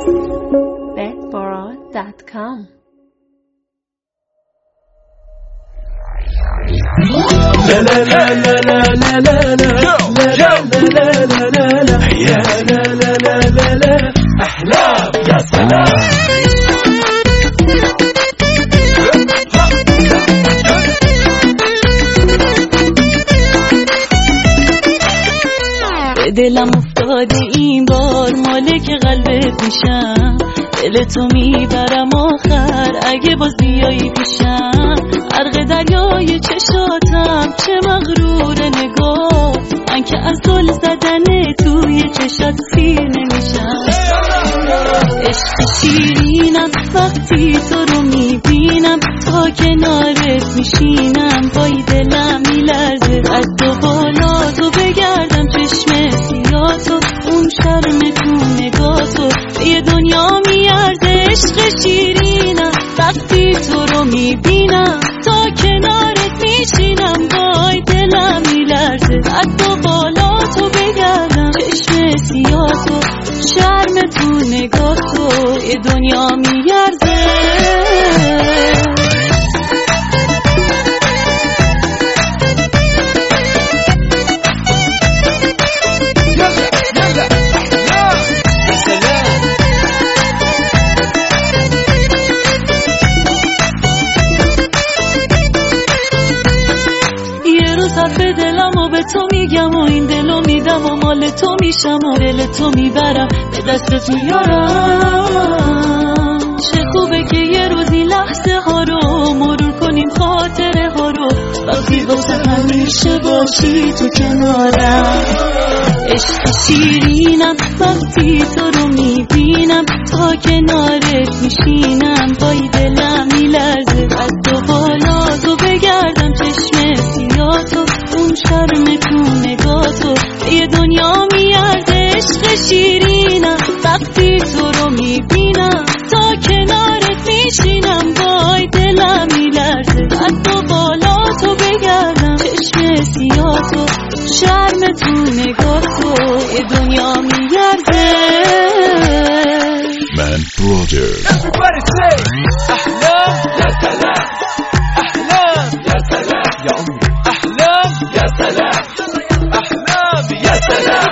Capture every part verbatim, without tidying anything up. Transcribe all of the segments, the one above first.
bedbora dot com. لا لا لا لا لا لا لا لا لا لا لا يا لا لا لا لا لا أحلام يا سلام. دلم افتاده این بار مالک قلبت میشم، دل تو میبرم آخر اگه باز بیایی پیشم. غرق دریای چشاتم چه مغرور نگاه، من که از دل زدن توی چشات سیر نمیشم. عشق شیرینم وقتی تو رو میبینم، تا کنارت میشینم پای دلم میلرزه. از تو بالا تو بگردم چشم سیاتو، اون شرم تو نگاتو یه دنیا میارزه. عشق شیرینم وقتی تو رو میبینم، تا کنارت میشینم پای دلم میلرزه. از تو بالا تو بگردم چشم سیاتو، شرم تو نگاتو یه دنیا میارزه. به دلم و به تو میگم و این دلو میدم و مال تو میشم و دل تو میبرم به دست تو یارم. چه خوبه که یه روزی لحظه ها رو مرور کنیم، خاطره ها رو وقتی واسه همیشه باشی تو کنارم. عشق شیرینم وقتی تو رو میبینم، تا کنارت میشینم پای دلم میلرزه. از تو بالا تو بگردم چشم سیاتو، اون شرم تو نگاتو یه دنیا میارزه. عشق شیرینم وقتی تو رو میبینم، تا کنارت میشینم پای دلم میلرزه. از تو بالا تو بگردم چشم سیاتو، شرم تو نگاتو یه دنیا میارزه. من برادر. Everybody say أحلام يا سلام، أحلام يا سلام يا عمري، أحلام يا سلام، أحلام يا سلام.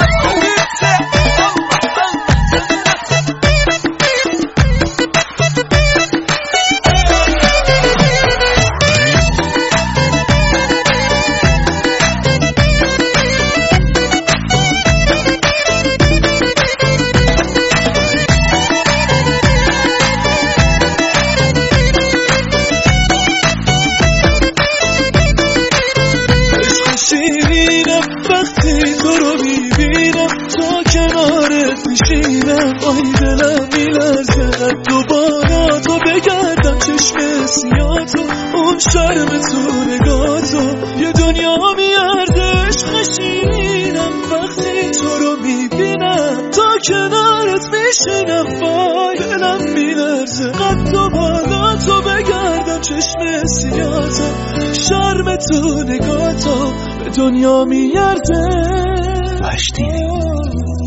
شیرینم وقتی تو رو میبینم، تا کنارت میشینم آی دلم میلرزه. از دوباره تو بگردم چشم سیاتو، اون شرم تو نگاتو یه دنیا میارزه. عشق شیرینم وقتی تو رو میبینم، تا کنارت میشینم وای دلم میلرزه. از دوباره تو بگردم چشم سیاتو، شرم تو نگاتو به دنیا میارزه. آشتی